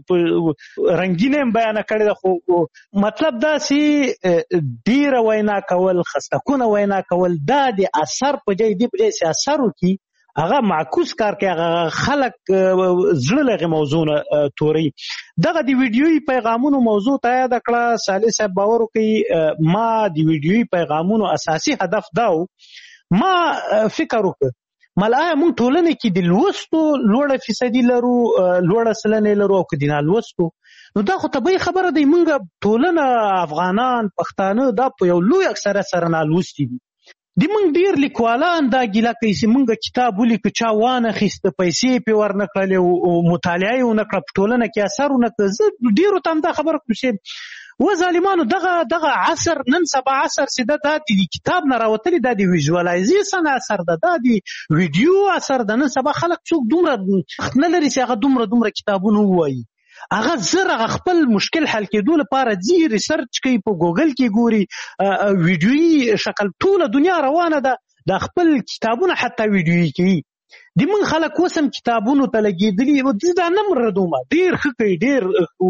رنګینه هم بیانه کړې ده خو مطلب داسې ډیره وینا کول خستکونه وینا کول دا د اثر په ځای دی په ځای چې اثر وکړي هغه معکوس کار کوي هغه خلک زړه لغې موضوع نه توري دغه د ویډیوي پیغامونو موضوع ته یاد کړه صالح صاحب باور وکړي ما د ویډیوي پیغامونو اساسي هدف دا ما فکر وکړ ملای مونږ ټولنه کې د لوستو لوړه فیصدي لرو لوړه سلنه لرو او کدي نه لوستو نو دا خو طبيعي خبره دی مونږ ټولنه افغانان پښتانه دا په یو لوی اکثریت سره نه لوستي دي د موږ ډیر لیکوالان دا ګیله کوي چې موږ کتاب ولیکو چا وانه خیسته پیسې پې ورنه کړلې او مطالعه یې ونه کړه په ټولنه کې اثر ونه کړه. زه ډیرو ته هم دا خبره کوم چې و ظالمانو دغه عصر نن سبا عصر چې دا د کتاب نه راوتلي دا د ویژوالایزیشن اثر ده، دا د ویډیو اثر ده. نن سبا خلک څوک دومره وخت نه لري چې هغه دومره کتابونه ووایي. هغه زر هغه خپل مشکل حل کېدو لپاره ځي ریسرچ کوي، په ګوګل کې ګوري، ویډیویي شکل ټوله دنیا روانه ده، د خپل کتابونه حتی ویډیویي کوي. د موږ خلک اوس هم کتابونو ته لګېدلي، دا نه مردومه ډېر ښه کوي، ډېر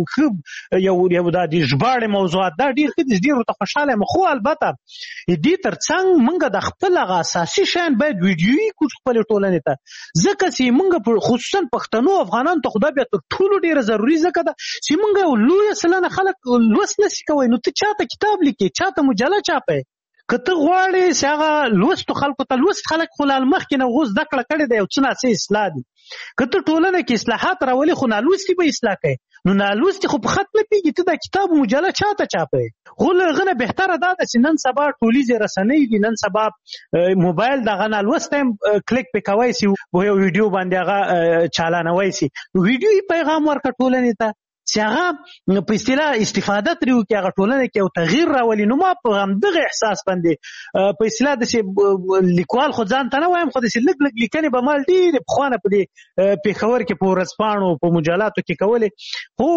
ښه یو دا د ژباړې موضوعات دا ډېر ښه دي، ډېرو ته خوشحاله یم. خو البته دې تر څنګ موږ د خپل هغه اساسي شیان باید ویډیویي کړو خپلې ټولنې ته، ځکه چې موږ خصوصا پښتنو افغانانو ته خو دا بیا تر ټولو ډېره ضروري ځکه ده چې موږ یو لویه سلنه خلک لوست نشي کوی. نو ته چاته کتاب لیکې، چاته مجله چاپی، که ته غواړې چې هغه لوستو خلکو ته لوست خلک خو لا مخکې نه اوس زده کړه کړې ده، یو څه ناڅه اصلاح دي. که ته ټولنه کې اصلاحات راولي خو نالوستي به اصلاح کوي، نو نالوستي خو په خط نه پېږي. ته دا کتاب و مجله چاته چاپی؟ خو له هغه نه بهتره دا ده چې نن سبا ټولیزې رسنۍ دي، نن سبا موبایل دغه نالوستی هم کلیک پې کوی سي، یو ویډیو باندې هغه چالانوی سي، ویډیویي پیغام ورکړه ټولنې ته چې هغه په اصطلاح استفاده ترې وکړي، هغه ټولنه کې یو تغییر راولي. نو ما په همدغه احساس باندې په اصطلاح داسې لیکوال خو ځان ته نه وایم، خو داسې لږ لږ لیکنې به ما ډېرې پخوانه په دې پېښور کې په ورځپاڼو په مجلاتو کې کولې،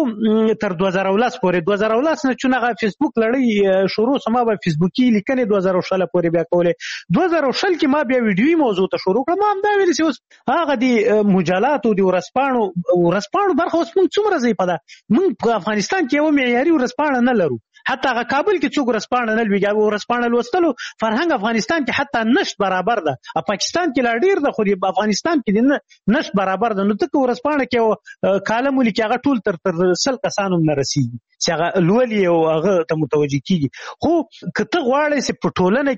خو تر 2019 پورې 2019 نه چون هغه فیسبوک لړۍ شروع سه ما به فیسبوکي لیکنې 2020 پورې بیا کولې. 2020 کې ما بیا ویډیویي موضوع ته شروع کړه. ما همدا ویلې چې اوس هغه د مجلاتو د ورځپاڼو برخه اوس موږ څومره ضعیفه ده. موږ په افغانستان کې یو معیاري ورځپاڼه نه لرو، حتی هغه کابل کې څوک ورځپاڼه نه لوي. ورځپاڼه لوستلو فرهنګ افغانستان کې حتی نشت برابر ده، پاکستان کې لا ډېر ده، خو د افغانستان کې نشت برابر ده. نو ته که ورځپاڼه کې کالم ولیکې هغه ټول تر 100 کسان هم نه رسېږي چې هغه لولي او هغه ته متوجه کېږي. خو که ته غواړې چې په ټولنه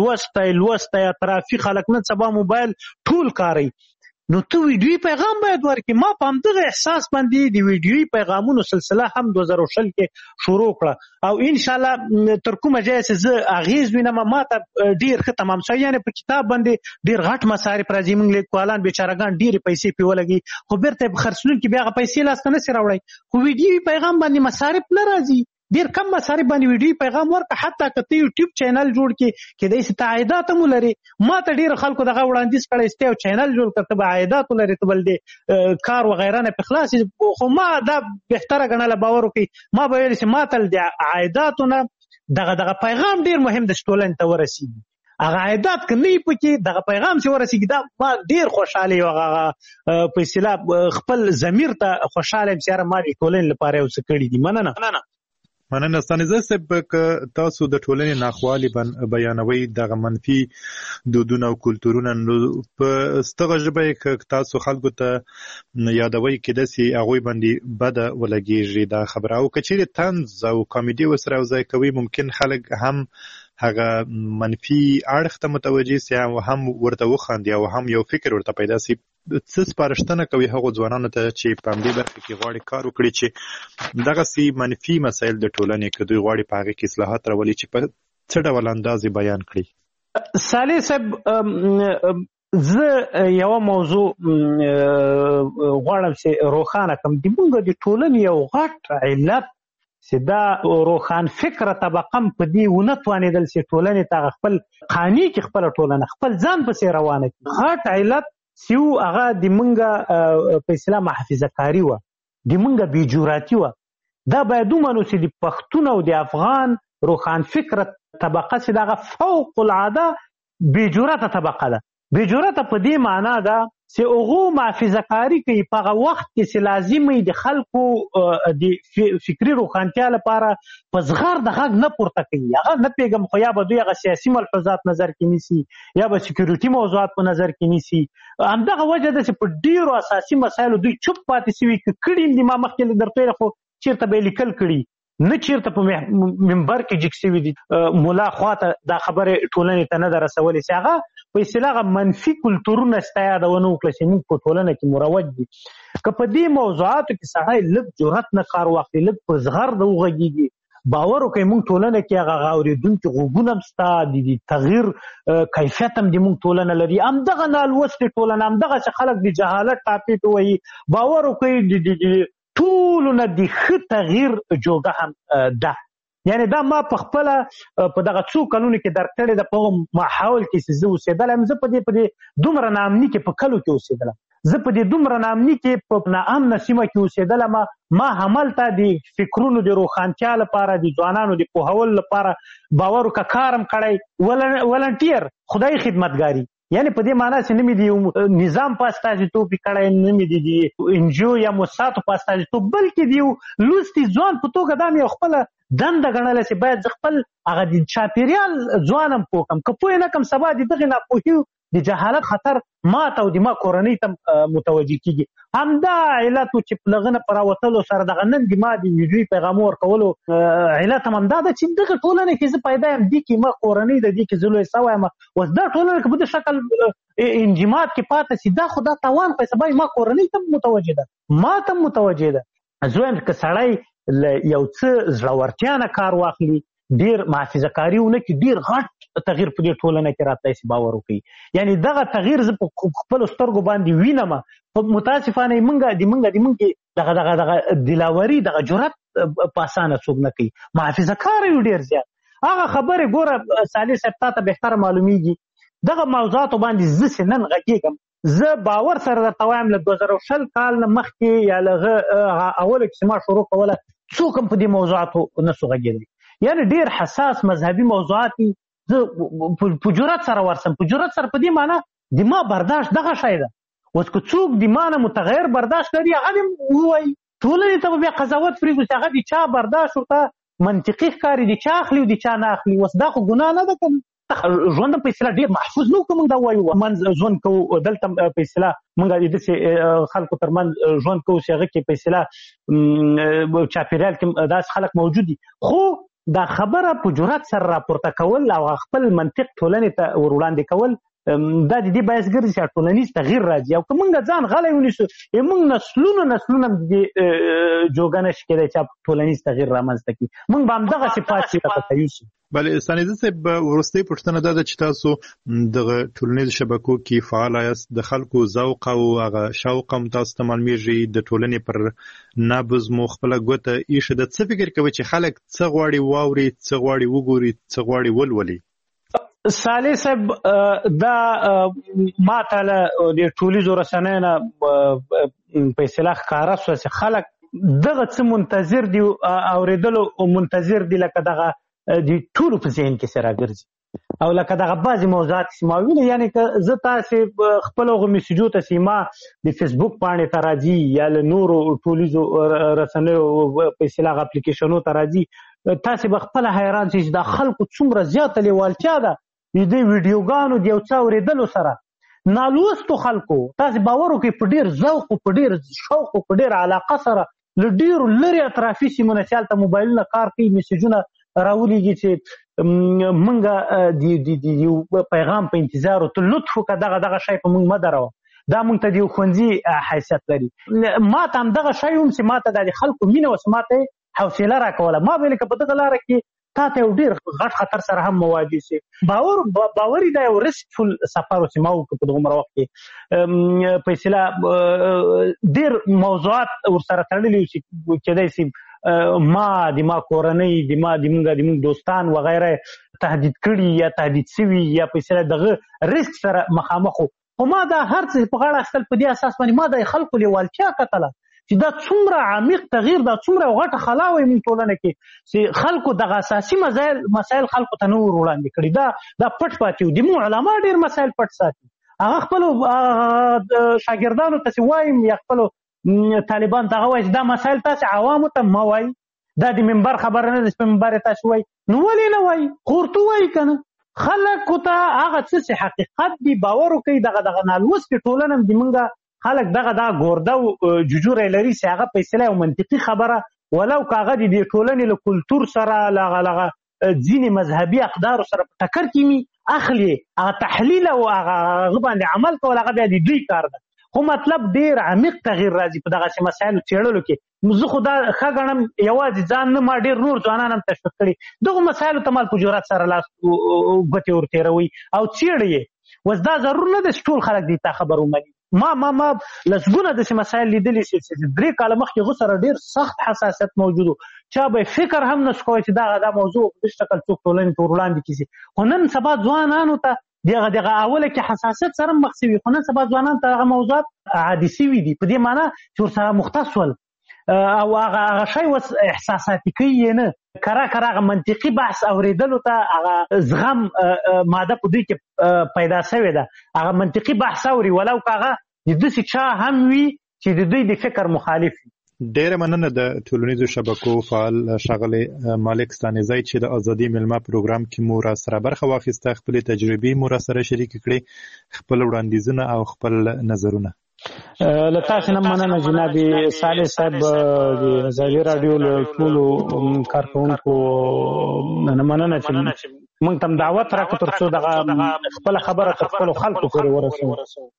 کې لوستی اطرافي خلک نن سبا موبایل ټول کاروي، نو ته ویډیویي پیغام باید ورکړې. ما په همدغه احساس باندې د ویډیویي پیغامونو سلسله هم 2020 کې شروع کړه، او انشاءالله تر کومه ځایه چې زه اغېز وینم ما ته ډېر ښه تمام شوی. یعنې په کتاب باندې ډېر غټ مصارف راځي، موږ لیکوالان بیچارهګان ډېرې پیسې پرې ولګي، خو بیرته یې په خرڅلونکي بیا هغه پیسې لاسته نه سي راوړی. خو ویډیویي پیغام باندې مصارف نه راځي، ډېر کم مصارف باندې ویډیویي پیغام ورکړه. حتی که ته یوټیوب چینل جوړ کړې، کیدای شي ته عایدات هم ولرې. ما ته ډېرو خلکو دغه وړاندیز کړی چې ته یو چینل جوړ کړه، ته به عایدات ولرې، ته به د کار وغیره نه پې خلاص شي. خو ما دا بهتره ګڼله، باور وکړئ ما به ویل چې ما ته د عایداتو نه دغه پیغام ډېر مهم ده چې ټولنې ته ورسېږي. هغه عایدات که نه وي پکې، دغه پیغام چې ورسېږي، دا ما ډېر خوشحاله یم. هغه په اصطلاح خپل ضمیر ته خوشحاله یم چې یاره ما د ټولنې لپاره یو څه کړي دي. مننه ستانزه صاحب، که تاسو د ټولنې ناخوالي بیانوي، دغه منفي دودونه او کلتورونه، نو په ستغه ژبه که تاسو خلکو ته یادوي کېدای سي هغوی باندې بده ولګېږي دا خبره، او که چیرې طنز او کامیډي ورسره یوځای کوي، ممکن خلک هم هغه منفي اړخ ته متوجه سي او هم ورته وخاندي او هم یو فکر ورته پیدا سي. څه سپارښتنه کوي هغو ځوانانو ته چې په همدې برخه کې غواړي کار وکړي چې دغسې منفي مسایل د ټولنې که دوی غواړي په هغې کې اصلاحات راولي چې په څه ډول انداز یې بیان کړي؟ صالح صاحب، زه یوه موضوع غواړم چې روښانه کړم. زموږ د ټولنې یو غټ علت چې دا روښان فکره طبقه هم په دې ونه توانېدل چې ټولنې ته خپل قانع کړي، خپله ټولنه خپل ځان پسې روانه کړي. غټ علت چې و هغه د مونږ په اصطلاح محافظه کاري وه، د مونږ بېجراتي وه. دا باید ومنو چې د پښتون او د افغان روښان فکره طبقه چې دغه فوق العاده بېجرته طبقه ده. بېجرته په دې معنا ده چې هغو محافظه کاري کوي په هغه وخت کې چې لازم وي د خلکو د فکري روښانتیا لپاره په زغر د غږ نه پورته کوي. هغه نه پوهېږم، خو یا به دوی هغه سیاسي ملحوظات نظر کې نیسي، یا به سکیورټي موضوعات په نظر کې نیسي. همدغه وجه ده چې په ډېرو اساسي مسایلو دوی چوپ پاتې سوي. که کړي دي ما مخکې درته ویل، خو چېرته به یې لیکل کړي، نه چېرته په منبر کې جګ سوي دي. ملا خواته دا خبرې ټولنې ته نه ده رسولې چې هغه په اصطلاح منفي کلتورونه ستا یادونه وکړه چې موږ په ټولنه کې مروج دي. که په دې موضوعاتو کې سړی لږ جرأت نه کار واخلي، لږ په زغر د وغږېږي، باور وکړئ موږ ټولنه کې هغه اورېدونکي غوږونه هم شته د تغییر کیفیت هم د موږ ټولنه لري همدغه نالوستې ټولنه همدغسې خلک د جهالت ټاپې ته وایي باور وکړئ د ټولو نه د ښه تغییر جوګه هم ده یعنی دا ما په خپله په دغه څو کلونو کې درک کړې ده په ماحول کې چې زه اوسېدلی یم زه په دې دومره ناامني کې په کلو کې اوسېدلم زه په دې دومره ناامني کې په ناامنه سیمه کې اوسېدلم ما هملته د فکرونو د روښانتیا لپاره د ځوانانو د پوهولو لپاره باور وکړه کار هم کړی ولنټیر خدای خدمتګاري یعنی په دې معنا چې نه مې د نظام په استازیتوب یې کړی نه مې د انجیو یا موسساتو په استازیتوب بلکې د یو لوستي ځوان په توګه دا مې خپله دنده ګڼله چې باید زه خپل هغه د چاپېریال ځوان هم پوه کړم که پوه نه کړم سبا د دغې ناپوهي د جهالت خطر ما ته او د ما کورنۍ ته متوجه کېږي همدا علت و چې له هغه نه په راوتلو سره دغه نن د ما د ویډیوي پیغامو ورکولو علت هم همدا ده چې دغه ټولنه کې زه پیدا یم دې کې ما کورنۍ ده دې کې زه لوی سوی یم اوس دا ټولنه که په دې شکل انجماد کې پاته سي دا خو دا تاوان خو سبا ما کورنۍ ته متوجه ده ما ته متوجه ده زه وایم که سړی له یو څه زړورتیا نه کار واخلي ډیر محافظه کاري ونه کړي ډیر غټ تغییر په دې ټولنه کې راتلی شي باور وکړي یعنی دغه تغییر زه په خپلو سترګو باندې وینم متاسفانه موږ دغه دلاوري دغه جرأت په اسانه څوک نه کوي محافظه کار یو ډیر زیات هغه خبرې ګوره صالح صاحب تا ته بهتره معلومیږي دغه موضوعاتو باندې زه چې نن غږېږم زه باور سره درته وایم له 2020 کال نه مخکې یا له اوله کې چې ما شروع کوله څوک هم په دې موضوعاتو نسو غږېدلی یعنی ډیر حساس مذهبي موضوعات زه په جرأت سره ورسم په جرأت سره په دې معنا د ما برداشت دغه شی ده اوس که څوک د ما نه متغیر برداشت کوي هغه دې ووایي ټولنې ته به بیا قضاوت پرېږدو چې هغه د چا برداشت ورته منطقي ښکاري د چا اخلي او د چا نه اخلي اوس دا خو ګناه نه ده که ژوند په اصطلاح ډېر محفوظ نه و که موږ دا ووایو منځ ژوند کوو دلته په اصطلاح موږ د داسې خلکو تر منځ ژوند کوو چې هغه کې په اصطلاح چاپېریال کې داسې خلک موجود دي خو دا خبره په جرأت سره راپورته کول او خپل منطق ټولنې ته ور وړاندې کول دا د دې باعث ګرځي چې ټولنیز تغییر راځي او که موږ ځان غلی ونیسو موږ نسلونه د دې جوګه نشي کېدی چې ټولنیز تغییر رامنځته کړي موږ به همدغسې پاتې راته یوسو بله ستانیزه صاحب وروستۍ پوښتنه دا ده چې تاسو دغه ټولنیزو شبکو کې فعال یاست د خلکو ذوق او هغه شوق هم تاسو ته معلومیږي د ټولنې پر نبض مو خپله ګوته ایښې ده څه فکر کوئ چې خلک څه غواړي واوري څه غواړي وګوري څه غواړي ولولي صالح صاحب دا ما ته له د ټولیزو رسنیو نه په اصطلاح ښکاره شوه چې خلک دغه څه منتظر دي اورېدلو منتظر دي لکه دغه د ټولو په ذهن کې سره ګرځي او لکه دغه بعضې موضوعات چې ما ویلي یعنې که زه تاسې خپل هغو میسیجو ته چې ما د فیسبوک پاڼې ته راځي یا له نورو ټولیزو رسنیو په اصطلاح اپلیکیشنو ته راځي تاسې به خپله حیران شئ چې دا خلکو څومره زیاته لیوالتیا ده د دې ویډیوګانو د یو څه اورېدلو سره نالوستو خلکو تاسې باور وکړئ په ډېر ذوق او په ډېر شوق او په ډېر علاقه سره له ډېرو لرې اطرافي سیمو نه چې هلته موبایلونه کار کوي میسیجونه راولیږي چې موږ د یو پیغام په انتظار او ته لطف وکړه دغه شی په موږ مه دروه دا موږ ته د یو ښوونځي حیثیت لري ما ته همدغه شی هم چې ما ته د خلکو مینه وه چې ما ته حوصله راکوله ما ویل که په دغه لاره کې تا ته یو ډېر غټ خطر سره هم مواجه سي باوري دا یو ریسکفل سفر و چې ما وکړو په دغومره وخت کې په اصطلاح ډېر موضوعات ورسره تړلي وو چې کېدی سي ما کورنۍ د موږ دوستان وغیره تهدید کړي یا تهدید سوي یا په اصطلاح دغه ریسک سره مخامخ وو خو ما دا هر څه په غاړه اخیستل په دې اساس باندې ما د خلکو لیوالتیا کتله چې دا څومره عمیق تغییر دا څومره غټه خلا وي موږ ټولنه کې چې خلکو دغه اساسي مسایل خلکو ته نه ور وړاندې کړي دا پټ پاتې وو د موږ علما ډېر مسایل پټ ساتي هغه خپلو شاګردانو ته وایم یا خپلو طالبان دغه وایي چې دا مسایل تاسې عوامو ته مه وایي دا د منبر خبره نه ده چې په منبر یې تاسې وایي نو ولې نه وایي خو ورته وایي که نه خلکو ته هغه څه چې حقیقت دي باور وکړي دغه نالوستې ټولنه د موږ خلک دغه ګورده او جوجوری لري چې هغه په اصطلاح یو منطقي خبره ولو که هغه د دې ټولنې له کلتور سره لغه ځینې مذهبي اقدارو سره په ټکر کې وي اخلي هغه تحلیل او هغه باندې عمل کول هغه بیا د دوی کار ده خو مطلب ډیر عمیق تغییر راځي په دغه مسایلو څېړلو کې. زه خو دا ښه ګڼم یوازې ځان نه، ما ډیر نور ځوانان هم تشویق کړي دغو مسایلو ته مال په جرات سره لاس ګوتې ورتېروي او څېړي یې. اوس دا ضرور نه ده چې ټول خلک دې ته خبر ومني. ما لسګونه داسې مسایل لیدلي چې 3 کاله مخکې هغو سره ډېر سخت حساسیت موجود و، چا به فکر هم نه شو کوی چې دا موضوع په دې شکل څوک ټولنې ته ور وړاندې کړي. خو نن سبا ځوانانو ته دغه اوله کې حساسیت سره مخ شوي، خو نن سبا ځوانان ته هغه موضوعات عادي شوي دي، په دې معنی چې ورسره مختص ول او هغه شی اوس احساساتي کوي یې نه. کره هغه منطقي بحث اورېدلو ته هغه زغم ماده په دوی کې پیدا شوې ده، هغه منطقي بحث اوري ولو که هغه د داسې چا هم وي چې د دوی د فکر مخالف وي. ډېره مننه د ټولنیزو شبکو فعال ښاغلی مالک ستانیزی چې د ازادي میلمه پروګرام کې مو راسره برخه واخیسته، خپلې تجربې مو راسره شریکې کړې، خپل وړاندیزونه او خپل نظرونه. له تاسو نه مننه جناب صالح صاحب، د ازادي راډیو له ټولو کارکونکو مننه چې موږ ته دعوت راکړه تر څو دغه خپل خبره تر خپلو خلکو پورې ورسوو.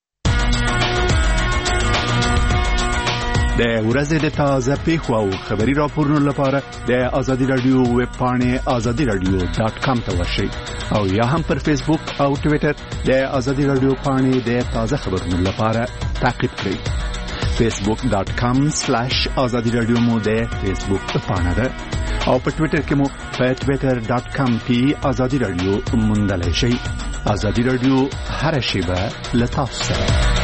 د ورځې د تازه پیښو او خبري راپورونو لپاره د ازادي راډیو ویب پاڼې azadiradio.com ته ورشئ او یا هم پر فیسبوک او ټویټر د ازادي راډیو پاڼې د تازه خبرونو لپاره تعقیب کړئ. facebook.com/azadiradio مو د فیسبوک پاڼه ده او په ټویټر کې مو په twitter.com کې ازادي راډیو موندلای شئ. ازادي راډیو هر شیبه له تاسو سره.